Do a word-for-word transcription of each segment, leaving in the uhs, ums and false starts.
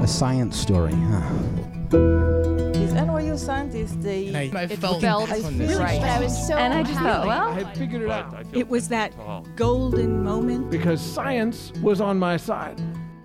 science story, huh? These N Y U scientists, they... I, I felt, felt I really right. But I was so And I just thought, well, I had figured it out. It was that golden moment. Because science was on my side.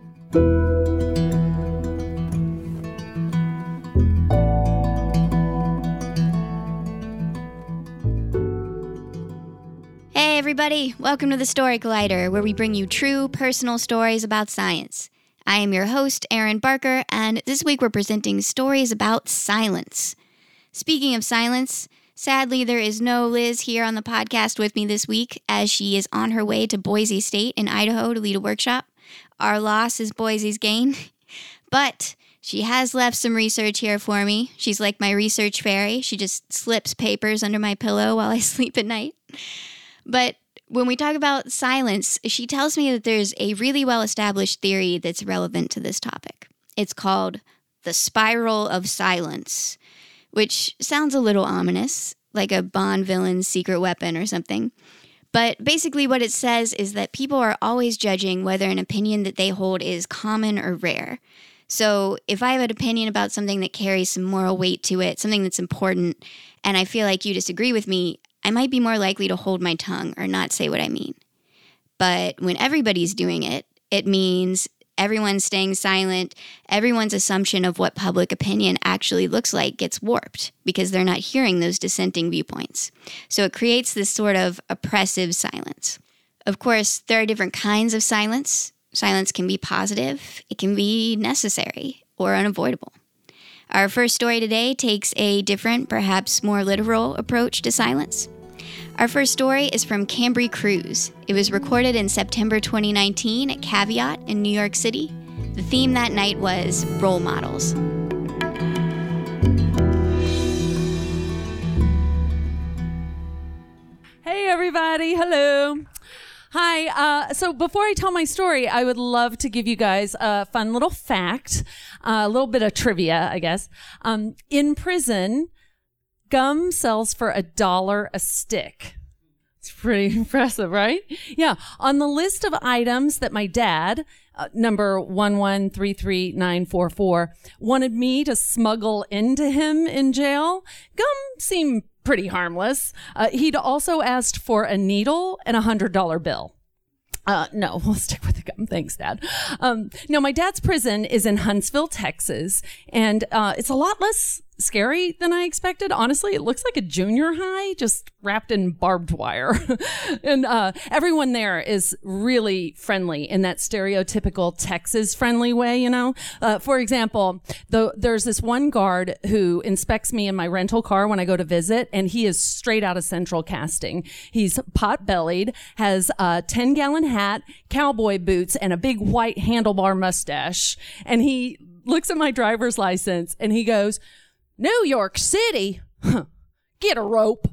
Hey everybody, welcome to the Story Collider, where we bring you true personal stories about science. I am your host, Erin Barker, and this week we're presenting stories about silence. Speaking of silence, sadly there is no Liz here on the podcast with me this week, as she is on her way to Boise State in Idaho to lead a workshop. Our loss is Boise's gain, but she has left some research here for me. She's like my research fairy. She just slips papers under my pillow while I sleep at night. But when we talk about silence, she tells me that there's a really well-established theory that's relevant to this topic. It's called the spiral of silence, which sounds a little ominous, like a Bond villain's secret weapon or something. But basically what it says is that people are always judging whether an opinion that they hold is common or rare. So if I have an opinion about something that carries some moral weight to it, something that's important, and I feel like you disagree with me, I might be more likely to hold my tongue or not say what I mean. But when everybody's doing it, it means everyone's staying silent, everyone's assumption of what public opinion actually looks like gets warped because they're not hearing those dissenting viewpoints. So it creates this sort of oppressive silence. Of course, there are different kinds of silence. Silence can be positive, it can be necessary or unavoidable. Our first story today takes a different, perhaps more literal approach to silence. Our first story is from Cambry Cruise. It was recorded in September twenty nineteen at Caveat in New York City. The theme that night was role models. Hey everybody, hello. Hi, uh, so before I tell my story, I would love to give you guys a fun little fact, uh, a little bit of trivia, I guess. Um, in prison, gum sells for a dollar a stick. It's pretty impressive, right? Yeah. On the list of items that my dad, uh, number one one three three nine four four, wanted me to smuggle into him in jail, gum seemed pretty harmless. Uh, he'd also asked for a needle and a hundred dollar bill. Uh, no, we'll stick with the gum. Thanks, Dad. Um, no, my dad's prison is in Huntsville, Texas, and uh, it's a lot less scary than I expected. Honestly, it looks like a junior high just wrapped in barbed wire. and uh, everyone there is really friendly in that stereotypical Texas friendly way, you know? Uh, for example, the, there's this one guard who inspects me in my rental car when I go to visit, and he is straight out of Central Casting. He's pot-bellied, has a ten-gallon hat, cowboy boots, and a big white handlebar mustache. And he looks at my driver's license, and he goes, New York City? Get a rope.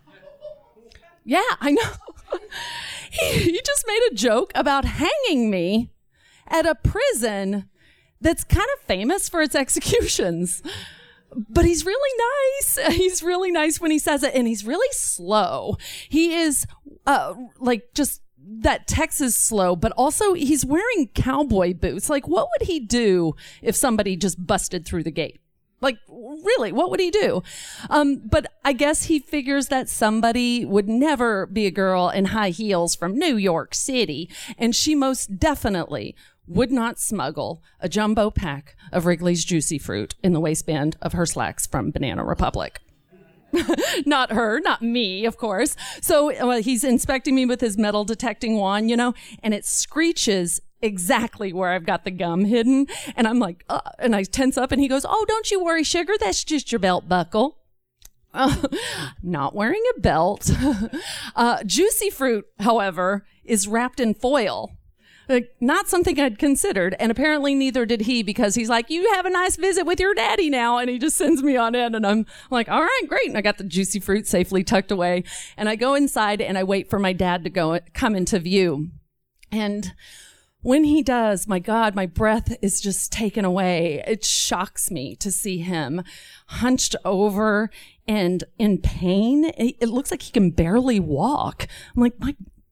Yeah, I know. he, he just made a joke about hanging me at a prison that's kind of famous for its executions. But he's really nice. He's really nice when he says it, and he's really slow. He is uh, like just that Texas slow, but also he's wearing cowboy boots. Like, what would he do if somebody just busted through the gate? Like, really, what would he do? Um, but I guess he figures that somebody would never be a girl in high heels from New York City, and she most definitely would not smuggle a jumbo pack of Wrigley's Juicy Fruit in the waistband of her slacks from Banana Republic. Not her, not me, of course. So uh, he's inspecting me with his metal detecting wand, you know, and it screeches exactly where I've got the gum hidden. And I'm like, uh, and I tense up, and he goes, oh, don't you worry, sugar. That's just your belt buckle. Uh, not wearing a belt. uh, Juicy Fruit, however, is wrapped in foil. Like, not something I'd considered, and apparently neither did he, because he's like, you have a nice visit with your daddy now, and he just sends me on in, and I'm like, all right, great, and I got the Juicy Fruit safely tucked away, and I go inside, and I wait for my dad to go come into view, and when he does, my God, my breath is just taken away. It shocks me to see him hunched over and in pain. It looks like he can barely walk. I'm like, my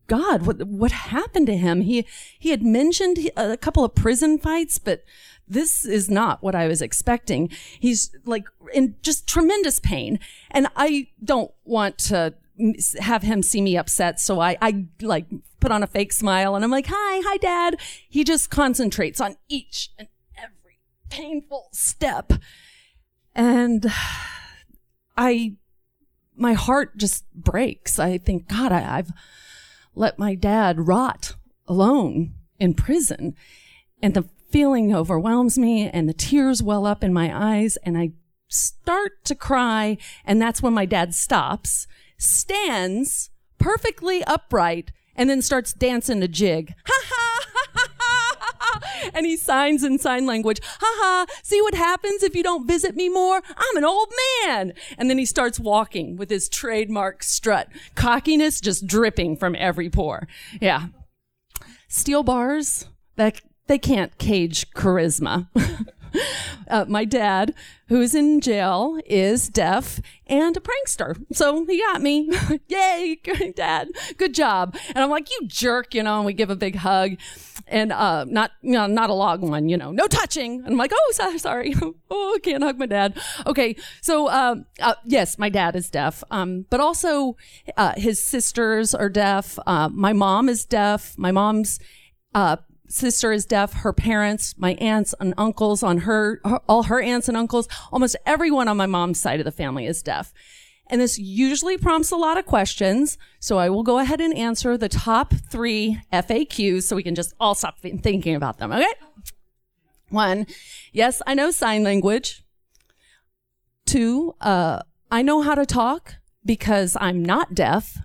God, what what happened to him? He he had mentioned a couple of prison fights, but this is not what I was expecting. He's like in just tremendous pain, and I don't want to have him see me upset, so I I like put on a fake smile, and I'm like, "Hi, hi, Dad." He just concentrates on each and every painful step, and I my heart just breaks. I think, God, I, I've let my dad rot alone in prison. And the feeling overwhelms me and the tears well up in my eyes and I start to cry. And that's when my dad stops, stands perfectly upright, and then starts dancing a jig. Ha ha, ha ha, ha ha. And he signs in sign language. Ha ha, see what happens if you don't visit me more? I'm an old man. And then he starts walking with his trademark strut, cockiness just dripping from every pore. Yeah. Steel bars, that they can't cage charisma. Uh, my dad, who's in jail, is deaf and a prankster. So he got me. Yay, Dad. Good job. And I'm like, you jerk, you know, and we give a big hug. And uh, not, you know, not a long one, you know, no touching. And I'm like, oh, so, sorry. Oh, I can't hug my dad. Okay. So, uh, uh, yes, my dad is deaf. Um, but also uh, his sisters are deaf. Uh, my mom is deaf. My mom's uh sister is deaf. Her parents, my aunts and uncles on her, her, all her aunts and uncles, almost everyone on my mom's side of the family is deaf. And this usually prompts a lot of questions. So I will go ahead and answer the top three F A Qs so we can just all stop thinking about them. Okay. One, yes, I know sign language. Two, uh, I know how to talk because I'm not deaf.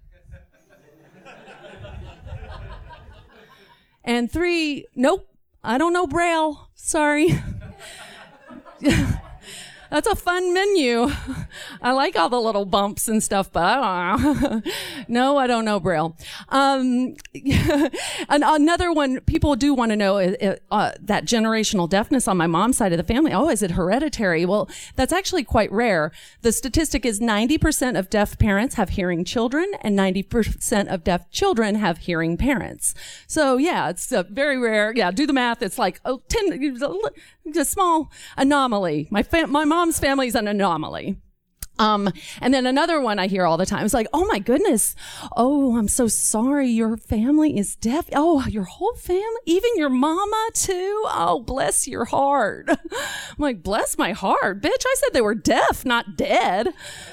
And three, nope, I don't know Braille. Sorry. That's a fun menu. I like all the little bumps and stuff, but I don't know. No, I don't know Braille. Um, and another one, people do want to know uh, uh, that generational deafness on my mom's side of the family. Oh, is it hereditary? Well, that's actually quite rare. The statistic is ninety percent of deaf parents have hearing children and ninety percent of deaf children have hearing parents. So yeah, it's uh, very rare. Yeah, do the math. It's like oh, ten, a small anomaly. My fam- my mom's family is an anomaly. Um, and then another one I hear all the time is like, oh my goodness. Oh, I'm so sorry. Your family is deaf. Oh, your whole family, even your mama too. Oh, bless your heart. I'm like, bless my heart. Bitch, I said they were deaf, not dead.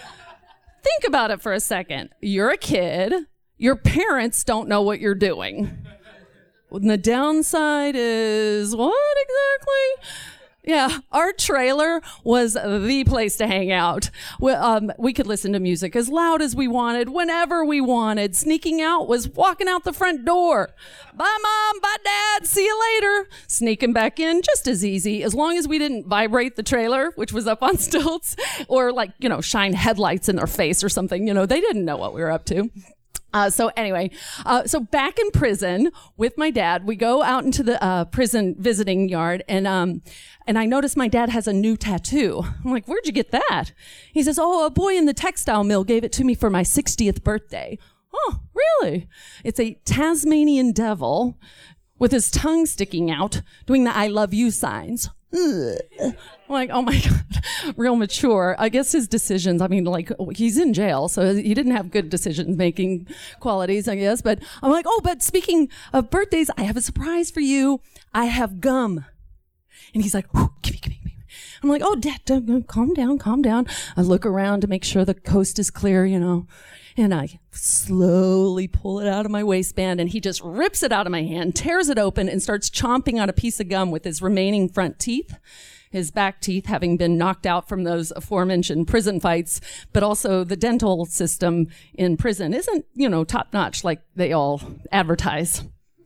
Think about it for a second. You're a kid. Your parents don't know what you're doing. And the downside is what exactly? Yeah, our trailer was the place to hang out. We, um, we could listen to music as loud as we wanted, whenever we wanted. Sneaking out was walking out the front door. Bye, Mom. Bye, Dad. See you later. Sneaking back in, just as easy, as long as we didn't vibrate the trailer, which was up on stilts, or like, you know, shine headlights in their face or something. You know, they didn't know what we were up to. Uh, so anyway, uh, so back in prison with my dad, we go out into the, uh, prison visiting yard and, um, and I noticed my dad has a new tattoo. I'm like, where'd you get that? He says, oh, a boy in the textile mill gave it to me for my sixtieth birthday. Oh, really? It's a Tasmanian devil with his tongue sticking out doing the I love you signs. Ugh. I'm like, oh my God, real mature. I guess his decisions, I mean, like, he's in jail, so he didn't have good decision-making qualities, I guess. But I'm like, oh, but speaking of birthdays, I have a surprise for you. I have gum. And he's like, give me, give me, give me. I'm like, oh, Dad, Dad, calm down, calm down. I look around to make sure the coast is clear, you know. And I slowly pull it out of my waistband, and he just rips it out of my hand, tears it open, and starts chomping on a piece of gum with his remaining front teeth, his back teeth having been knocked out from those aforementioned prison fights, but also the dental system in prison isn't, you know, top-notch like they all advertise.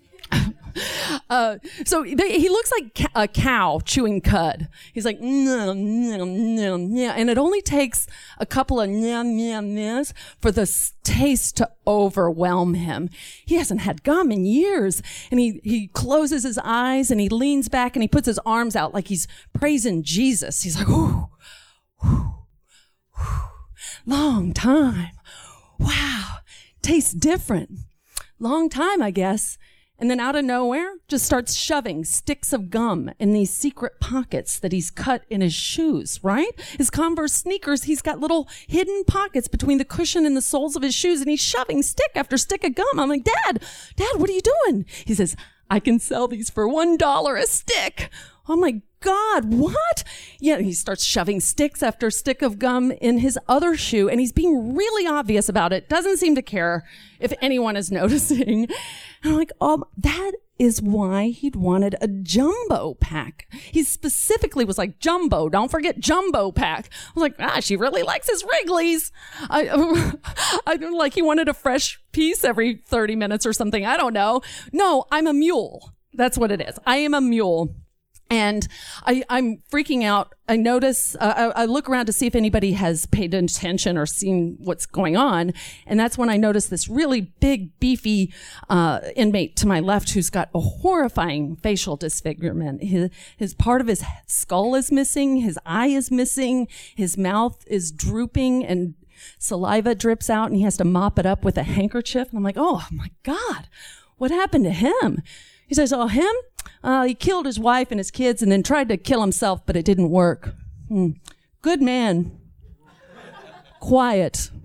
Uh, so they, he looks like ca- a cow chewing cud. He's like, no, no, no, no. And it only takes a couple of nyam, nyam, nyams for the s- taste to overwhelm him. He hasn't had gum in years. And he, he closes his eyes and he leans back and he puts his arms out like he's praising Jesus. He's like, ooh, ooh, ooh. Long time. Wow. Tastes different. long time, I guess. And then out of nowhere, just starts shoving sticks of gum in these secret pockets that he's cut in his shoes, right? His Converse sneakers, he's got little hidden pockets between the cushion and the soles of his shoes, and he's shoving stick after stick of gum. I'm like, Dad, Dad, what are you doing? He says, I can sell these for one dollar a stick. Oh my God, what? Yeah, he starts shoving sticks after stick of gum in his other shoe, and he's being really obvious about it. Doesn't seem to care if anyone is noticing. And I'm like, oh, that is why he'd wanted a jumbo pack. He specifically was like, jumbo, don't forget jumbo pack. I was like, ah, she really likes his Wrigley's. I, I like he wanted a fresh piece every thirty minutes or something. I don't know. No, I'm a mule. That's what it is. I am a mule. And I, I'm freaking out. I notice, uh, I, I look around to see if anybody has paid attention or seen what's going on. And that's when I notice this really big, beefy uh, inmate to my left who's got a horrifying facial disfigurement. His, his part of his skull is missing. His eye is missing. His mouth is drooping and saliva drips out, and he has to mop it up with a handkerchief. And I'm like, oh my God, what happened to him? He says, oh, him? Uh, he killed his wife and his kids and then tried to kill himself, but it didn't work. Hmm. Good man. Quiet.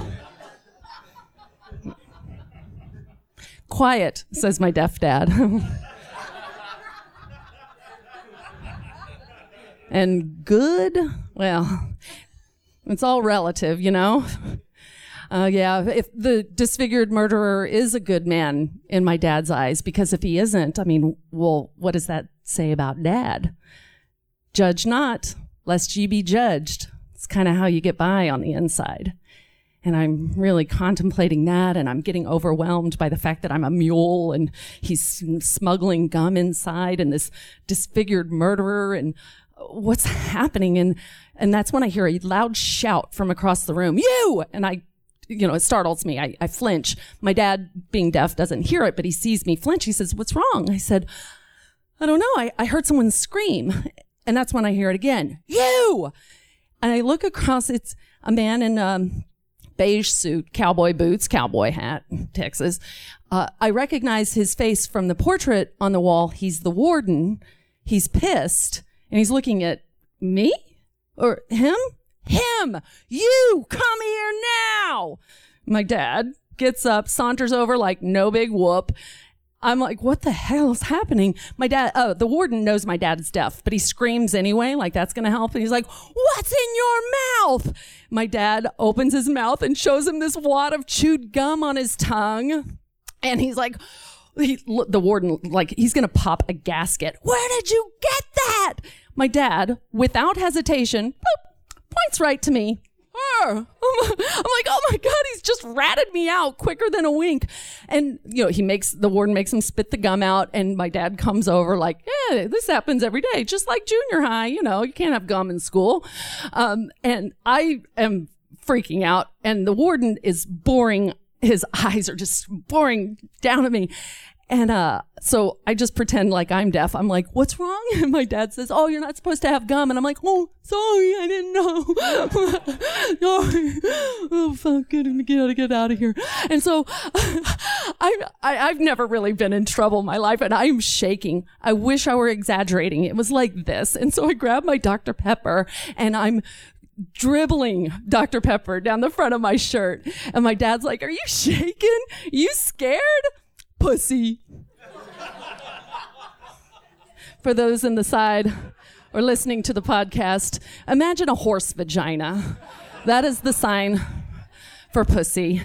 Quiet, says my deaf dad. And good? Well, it's all relative, you know? Uh, yeah, if the disfigured murderer is a good man in my dad's eyes, because if he isn't, I mean, well, what does that say about Dad? Judge not, lest ye be judged. It's kind of how you get by on the inside. And I'm really contemplating that, and I'm getting overwhelmed by the fact that I'm a mule and he's smuggling gum inside and this disfigured murderer and what's happening. And, and that's when I hear a loud shout from across the room, you! And I You know, it startles me. I, I flinch. My dad, being deaf, doesn't hear it, but he sees me flinch. He says, what's wrong? I said, I don't know. I, I heard someone scream. And that's when I hear it again. You! And I look across. It's a man in a beige suit, cowboy boots, cowboy hat, Texas. Uh, I recognize his face from the portrait on the wall. He's the warden. He's pissed. And he's looking at me? Or him? Him! You! Come here now! My dad gets up, saunters over like no big whoop. I'm like, what the hell is happening? My dad, oh, the warden knows my dad's deaf, but he screams anyway, like that's gonna help. And he's like, what's in your mouth? My dad opens his mouth and shows him this wad of chewed gum on his tongue. And he's like, he, the warden, like, he's gonna pop a gasket. Where did you get that? My dad, without hesitation, boop, points right to me. I'm like, oh my God, he's just ratted me out quicker than a wink. And, you know, he makes, the warden makes him spit the gum out, and my dad comes over like, yeah, this happens every day, just like junior high, you know, you can't have gum in school. Um, and I am freaking out, and the warden is boring, his eyes are just boring down at me. And uh, so I just pretend like I'm deaf. I'm like, what's wrong? And my dad says, oh, you're not supposed to have gum. And I'm like, oh, sorry, I didn't know. Oh, fuck, get, get, get out of here. And so I, I, I've never really been in trouble in my life, and I'm shaking. I wish I were exaggerating. It was like this. And so I grab my Doctor Pepper, and I'm dribbling Doctor Pepper down the front of my shirt. And my dad's like, are you shaking? You scared? Pussy. For those in the side or listening to the podcast, imagine a horse vagina. That is the sign for pussy.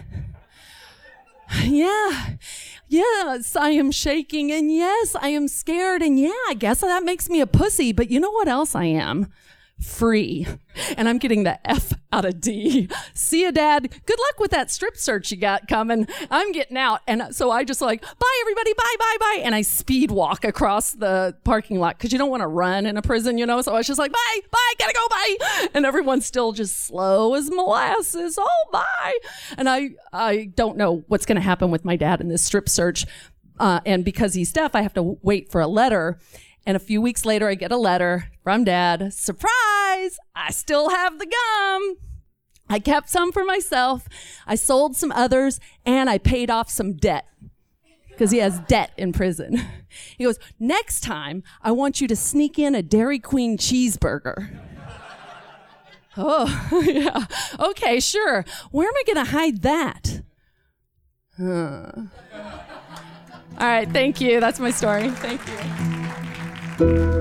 Yeah. Yes, I am shaking, and yes, I am scared, and yeah, I guess that makes me a pussy, but you know what else I am? Free. And I'm getting the F out of D. See ya, Dad. Good luck with that strip search you got coming. I'm getting out. And so I just like, bye, everybody. Bye, bye, bye. And I speed walk across the parking lot because you don't want to run in a prison, you know? So I was just like, bye, bye, gotta go, bye. And everyone's still just slow as molasses. Oh, bye. And I, I don't know what's going to happen with my dad in this strip search. Uh, and because he's deaf, I have to wait for a letter. And a few weeks later, I get a letter from Dad. Surprise! I still have the gum. I kept some for myself. I sold some others, and I paid off some debt. because he has debt in prison. He goes, next time, I want you to sneak in a Dairy Queen cheeseburger. Oh, yeah. Okay, sure. Where am I going to hide that? Huh. All right, thank you. That's my story. Thank you.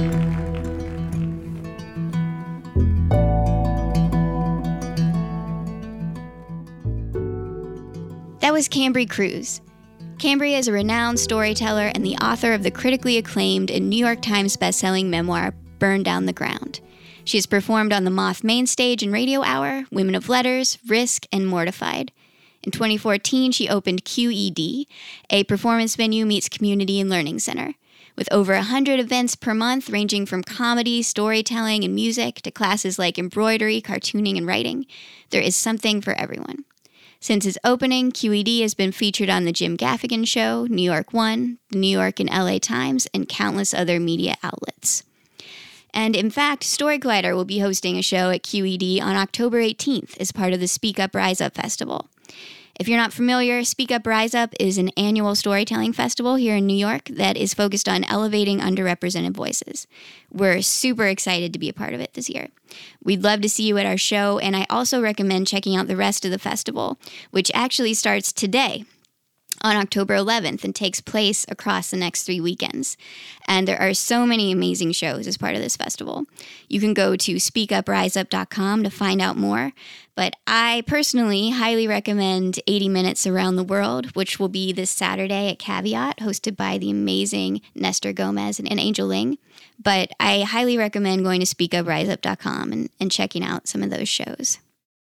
That was Cambry Cruz. Cambry is a renowned storyteller and the author of the critically acclaimed and New York Times bestselling memoir, Burn Down the Ground. She has performed on the Moth main stage and Radio Hour, Women of Letters, Risk, and Mortified. In twenty fourteen, she opened Q E D, a performance venue meets community and learning center. With over one hundred events per month ranging from comedy, storytelling, and music to classes like embroidery, cartooning, and writing, there is something for everyone. Since its opening, Q E D has been featured on The Jim Gaffigan Show, New York One, the New York and L A Times, and countless other media outlets. And in fact, Story Collider will be hosting a show at Q E D on October eighteenth as part of the Speak Up Rise Up Festival. If you're not familiar, Speak Up Rise Up is an annual storytelling festival here in New York that is focused on elevating underrepresented voices. We're super excited to be a part of it this year. We'd love to see you at our show, and I also recommend checking out the rest of the festival, which actually starts today on October eleventh and takes place across the next three weekends. And there are so many amazing shows as part of this festival. You can go to speak up rise up dot com to find out more. But I personally highly recommend eighty minutes Around the World, which will be this Saturday at Caveat, hosted by the amazing Nestor Gomez and, and Angel Ling. But I highly recommend going to speak up rise up dot com and, and checking out some of those shows.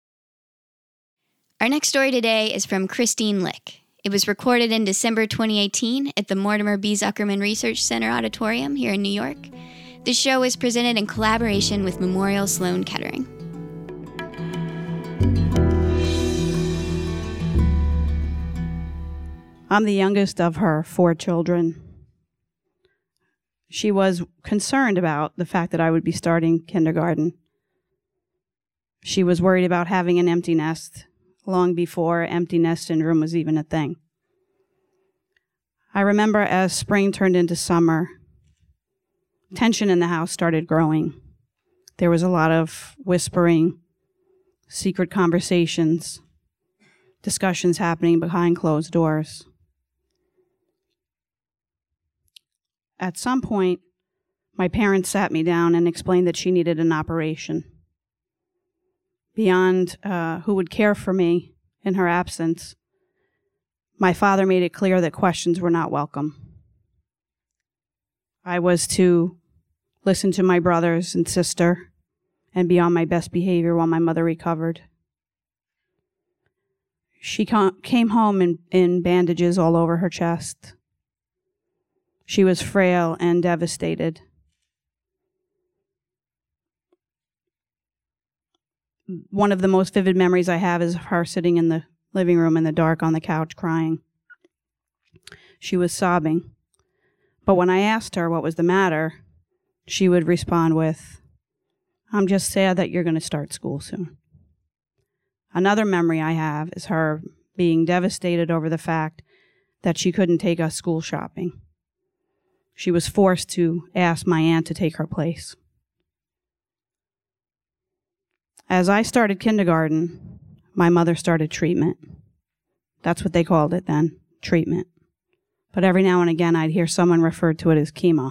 Our next story today is from Christine Lick. It was recorded in December twenty eighteen at the Mortimer B. Zuckerman Research Center Auditorium here in New York. The show is presented in collaboration with Memorial Sloan Kettering. I'm the youngest of her four children. She was concerned about the fact that I would be starting kindergarten. She was worried about having an empty nest long before empty nest syndrome was even a thing. I remember as spring turned into summer, tension in the house started growing. There was a lot of whispering, secret conversations, discussions happening behind closed doors. At some point, my parents sat me down and explained that she needed an operation. Beyond uh, who would care for me in her absence, my father made it clear that questions were not welcome. I was to listen to my brothers and sister and be on my best behavior while my mother recovered. She com- came home in, in bandages all over her chest. She was frail and devastated. One of the most vivid memories I have is of her sitting in the living room in the dark on the couch crying. She was sobbing. But when I asked her what was the matter, she would respond with, "I'm just sad that you're going to start school soon." Another memory I have is her being devastated over the fact that she couldn't take us school shopping. She was forced to ask my aunt to take her place. As I started kindergarten, my mother started treatment. That's what they called it then, treatment. But every now and again, I'd hear someone refer to it as chemo.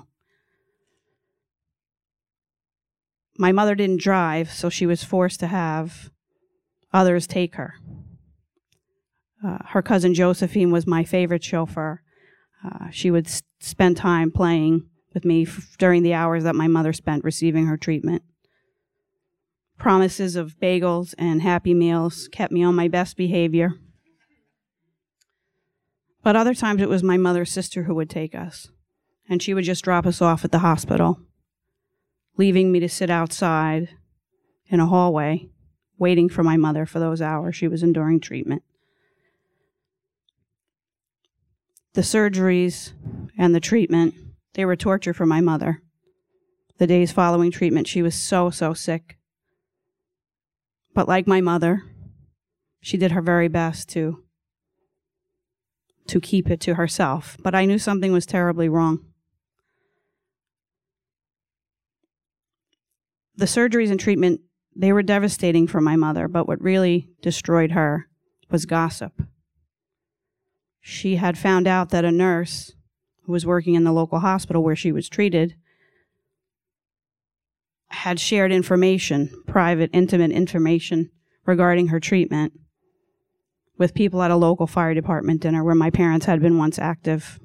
My mother didn't drive, so she was forced to have others take her. Uh, her cousin Josephine was my favorite chauffeur. Uh, she would s- spend time playing with me f- during the hours that my mother spent receiving her treatment. Promises of bagels and Happy Meals kept me on my best behavior. But other times it was my mother's sister who would take us, and she would just drop us off at the hospital, leaving me to sit outside in a hallway, waiting for my mother for those hours she was enduring treatment. The surgeries and the treatment, they were torture for my mother. The days following treatment, she was so, so sick. But like my mother, she did her very best to, to keep it to herself, but I knew something was terribly wrong. The surgeries and treatment, they were devastating for my mother, but what really destroyed her was gossip. She had found out that a nurse who was working in the local hospital where she was treated had shared information, private, intimate information regarding her treatment with people at a local fire department dinner where my parents had been once active.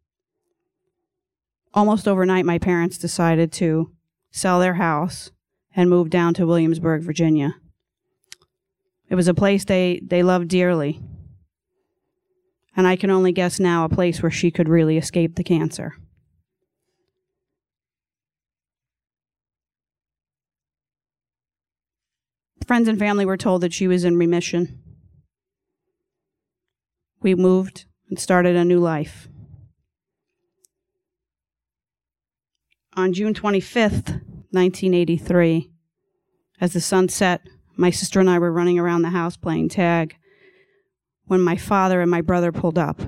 Almost overnight, my parents decided to sell their house and move down to Williamsburg, Virginia. It was a place they, they loved dearly. And I can only guess now a place where she could really escape the cancer. Friends and family were told that she was in remission. We moved and started a new life. On June twenty-fifth, nineteen eighty-three, as the sun set, my sister and I were running around the house playing tag when my father and my brother pulled up.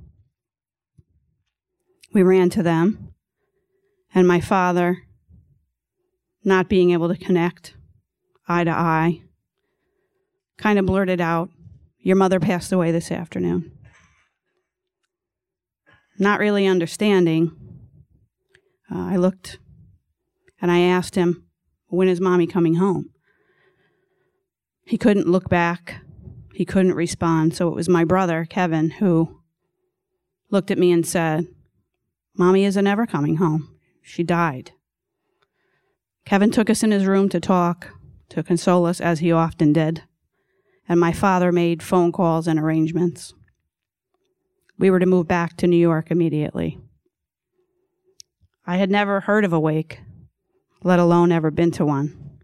We ran to them, and my father, not being able to connect eye to eye, kind of blurted out, "Your mother passed away this afternoon." Not really understanding, uh, I looked and I asked him, "When is Mommy coming home?" He couldn't look back. He couldn't respond, so it was my brother, Kevin, who looked at me and said, "Mommy isn't ever coming home. She died." Kevin took us in his room to talk, to console us, as he often did, and my father made phone calls and arrangements. We were to move back to New York immediately. I had never heard of a wake, let alone ever been to one.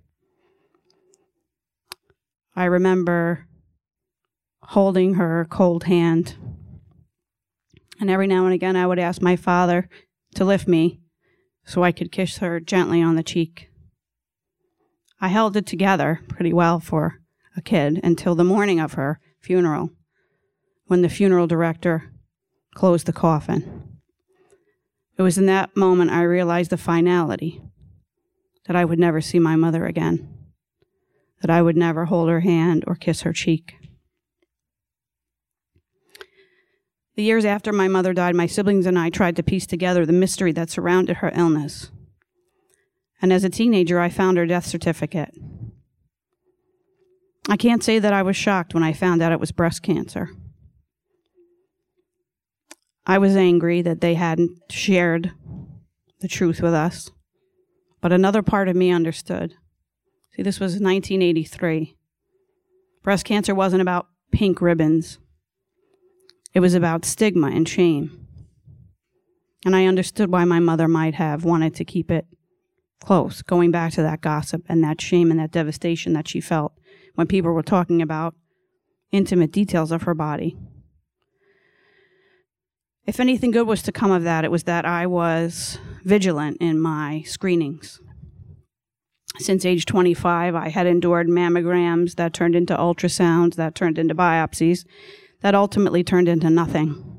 I remember holding her cold hand, and every now and again I would ask my father to lift me so I could kiss her gently on the cheek. I held it together pretty well for a kid until the morning of her funeral, when the funeral director closed the coffin. It was in that moment I realized the finality, that I would never see my mother again, that I would never hold her hand or kiss her cheek. The years after my mother died, my siblings and I tried to piece together the mystery that surrounded her illness. And as a teenager, I found her death certificate. I can't say that I was shocked when I found out it was breast cancer. I was angry that they hadn't shared the truth with us, but another part of me understood. See, this was nineteen eighty-three. Breast cancer wasn't about pink ribbons. It was about stigma and shame. And I understood why my mother might have wanted to keep it close, going back to that gossip and that shame and that devastation that she felt when people were talking about intimate details of her body. If anything good was to come of that, it was that I was vigilant in my screenings. Since age twenty-five, I had endured mammograms that turned into ultrasounds, that turned into biopsies, that ultimately turned into nothing.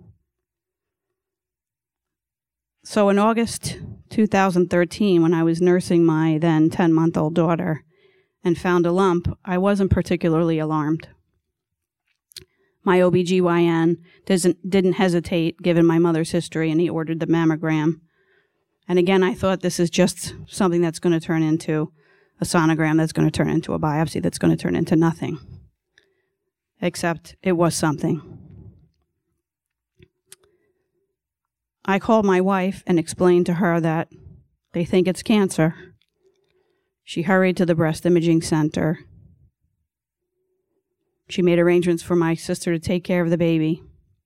So in August two thousand thirteen, when I was nursing my then ten-month-old daughter and found a lump, I wasn't particularly alarmed. My O B G Y N doesn't, didn't hesitate, given my mother's history, and he ordered the mammogram. And again, I thought, this is just something that's going to turn into a sonogram, that's going to turn into a biopsy, that's going to turn into nothing. Except it was something. I called my wife and explained to her that they think it's cancer. She hurried to the breast imaging center. She made arrangements for my sister to take care of the baby.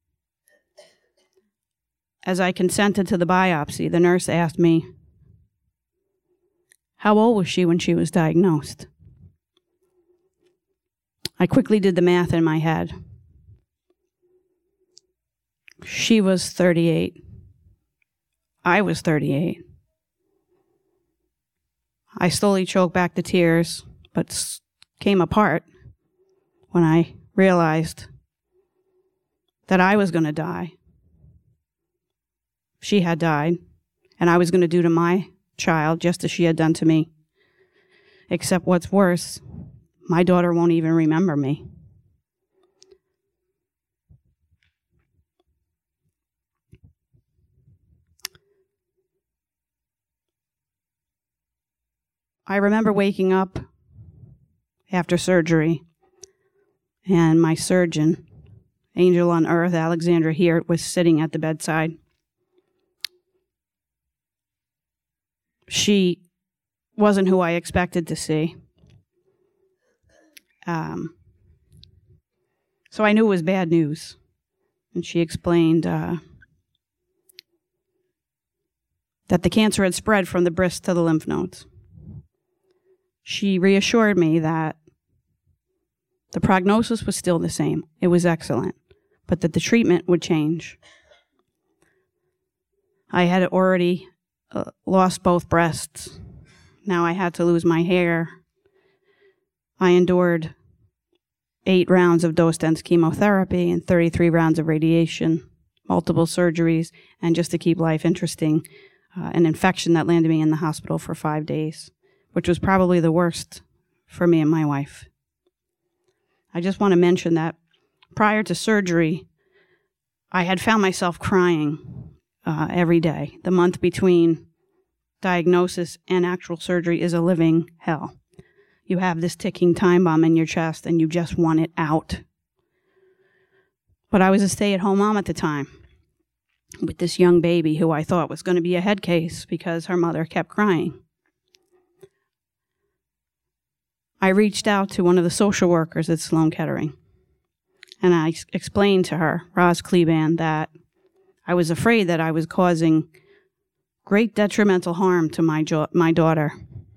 As I consented to the biopsy, the nurse asked me, how old was she when she was diagnosed? I quickly did the math in my head. She was thirty-eight. I was thirty-eight. I slowly choked back the tears, but came apart when I realized that I was going to die she had died, and I was going to do to my child just as she had done to me. Except what's worse, my daughter won't even remember me. I remember waking up after surgery, and my surgeon, angel on earth, Alexandra here, was sitting at the bedside. She wasn't who I expected to see. Um, so I knew it was bad news. And she explained uh, that the cancer had spread from the breast to the lymph nodes. She reassured me that the prognosis was still the same. It was excellent, but that the treatment would change. I had already uh, lost both breasts. Now I had to lose my hair. I endured eight rounds of dose-dense chemotherapy and thirty-three rounds of radiation, multiple surgeries, and just to keep life interesting, uh, an infection that landed me in the hospital for five days, which was probably the worst for me and my wife. I just want to mention that prior to surgery, I had found myself crying uh, every day. The month between diagnosis and actual surgery is a living hell. You have this ticking time bomb in your chest and you just want it out. But I was a stay-at-home mom at the time with this young baby who I thought was going to be a head case because her mother kept crying. I reached out to one of the social workers at Sloan Kettering, and I ex- explained to her, Roz Kleban, that I was afraid that I was causing great detrimental harm to my jo- my daughter.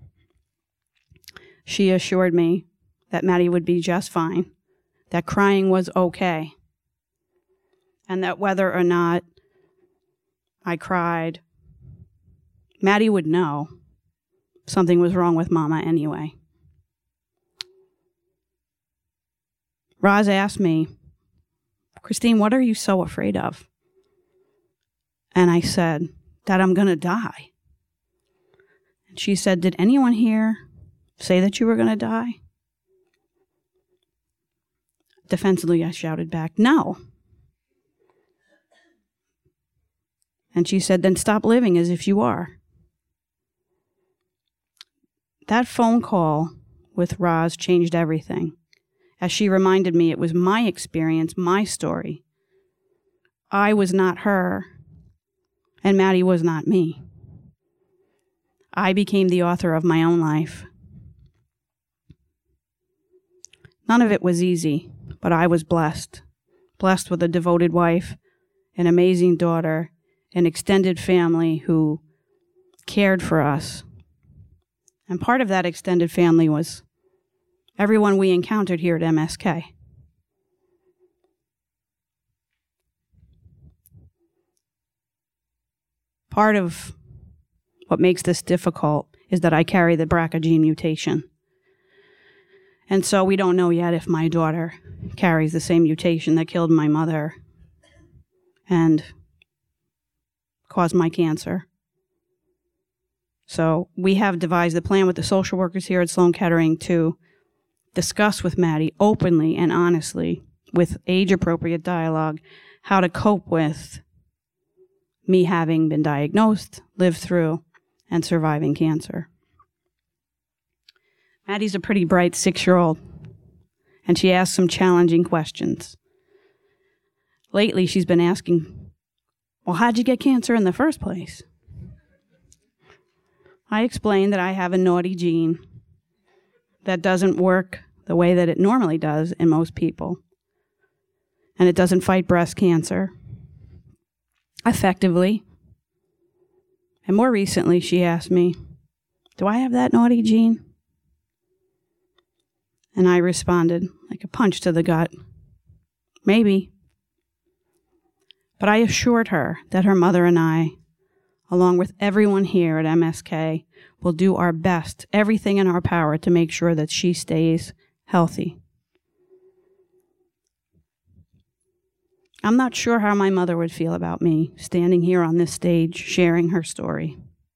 She assured me that Maddie would be just fine, that crying was okay, and that whether or not I cried, Maddie would know something was wrong with Mama anyway. Roz asked me, Christine, what are you so afraid of? And I said, that I'm going to die. And she said, did anyone here say that you were going to die? Defensively, I shouted back, no. And she said, then stop living as if you are. That phone call with Roz changed everything. As she reminded me, it was my experience, my story. I was not her, and Maddie was not me. I became the author of my own life. None of it was easy, but I was blessed. Blessed with a devoted wife, an amazing daughter, an extended family who cared for us. And part of that extended family was everyone we encountered here at M S K. Part of what makes this difficult is that I carry the B R C A gene mutation. And so we don't know yet if my daughter carries the same mutation that killed my mother and caused my cancer. So we have devised a plan with the social workers here at Sloan Kettering to discuss with Maddie openly and honestly, with age-appropriate dialogue, how to cope with me having been diagnosed, lived through, and surviving cancer. Maddie's a pretty bright six-year-old, and she asks some challenging questions. Lately, she's been asking, well, how'd you get cancer in the first place? I explained that I have a naughty gene that doesn't work the way that it normally does in most people, and it doesn't fight breast cancer effectively. And more recently, she asked me, do I have that naughty gene? And I responded like a punch to the gut, maybe. But I assured her that her mother and I, along with everyone here at M S K, will do our best, everything in our power, to make sure that she stays healthy. I'm not sure how my mother would feel about me standing here on this stage sharing her story.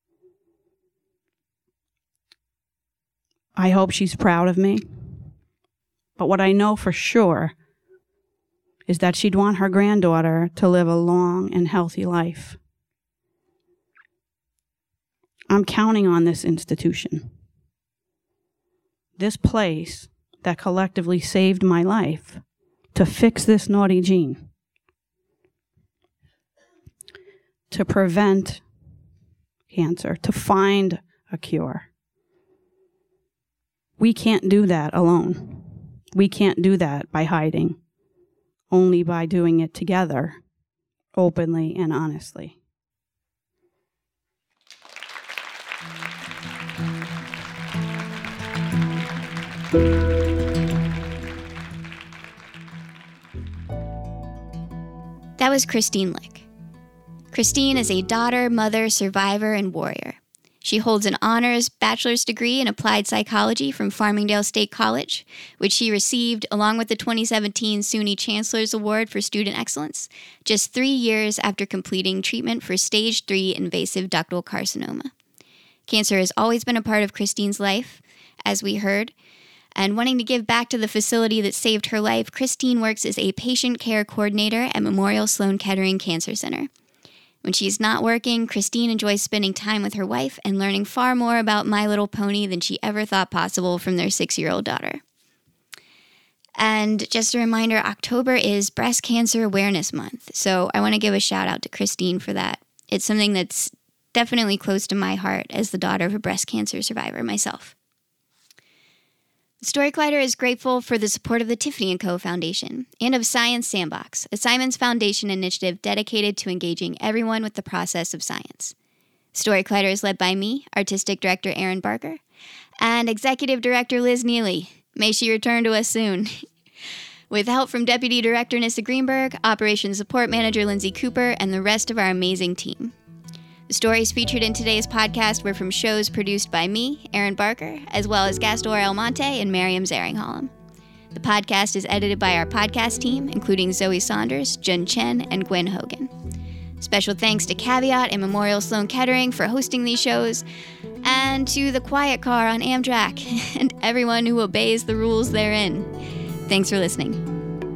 I hope she's proud of me. But what I know for sure is that she'd want her granddaughter to live a long and healthy life. I'm counting on this institution, this place that collectively saved my life, to fix this naughty gene, to prevent cancer, to find a cure. We can't do that alone. We can't do that by hiding, only by doing it together, openly and honestly. That was Christine Lick. Christine is a daughter, mother, survivor, and warrior. She holds an honors bachelor's degree in applied psychology from Farmingdale State College, which she received along with the twenty seventeen SUNY Chancellor's Award for Student Excellence, just three years after completing treatment for stage three invasive ductal carcinoma. Cancer has always been a part of Christine's life, as we heard, and wanting to give back to the facility that saved her life, Christine works as a patient care coordinator at Memorial Sloan Kettering Cancer Center. When she's not working, Christine enjoys spending time with her wife and learning far more about My Little Pony than she ever thought possible from their six-year-old daughter. And just a reminder, October is Breast Cancer Awareness Month, so I want to give a shout out to Christine for that. It's something that's definitely close to my heart as the daughter of a breast cancer survivor myself. Story Collider is grateful for the support of the Tiffany and Co. Foundation and of Science Sandbox, a Simons Foundation initiative dedicated to engaging everyone with the process of science. Story Collider is led by me, Artistic Director Erin Barker, and Executive Director Liz Neely. May she return to us soon. With help from Deputy Director Nissa Greenberg, Operations Support Manager Lindsay Cooper, and the rest of our amazing team. The stories featured in today's podcast were from shows produced by me, Erin Barker, as well as Gastor Almonte and Miriam Zaringholm. The podcast is edited by our podcast team, including Zoe Saunders, Jun Chen, and Gwen Hogan. Special thanks to Caveat and Memorial Sloan Kettering for hosting these shows, and to the Quiet Car on Amtrak, and everyone who obeys the rules therein. Thanks for listening.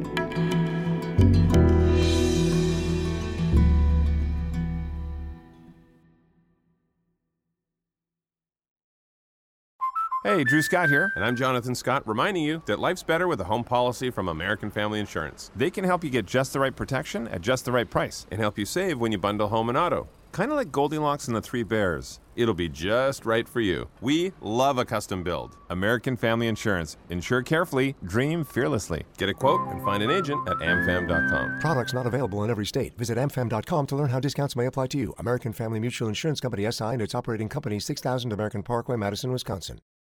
Hey, Drew Scott here, and I'm Jonathan Scott, reminding you that life's better with a home policy from American Family Insurance. They can help you get just the right protection at just the right price and help you save when you bundle home and auto. Kind of like Goldilocks and the Three Bears. It'll be just right for you. We love a custom build. American Family Insurance. Insure carefully, dream fearlessly. Get a quote and find an agent at am fam dot com. Products not available in every state. Visit am fam dot com to learn how discounts may apply to you. American Family Mutual Insurance Company, S I and its operating company, six thousand American Parkway, Madison, Wisconsin.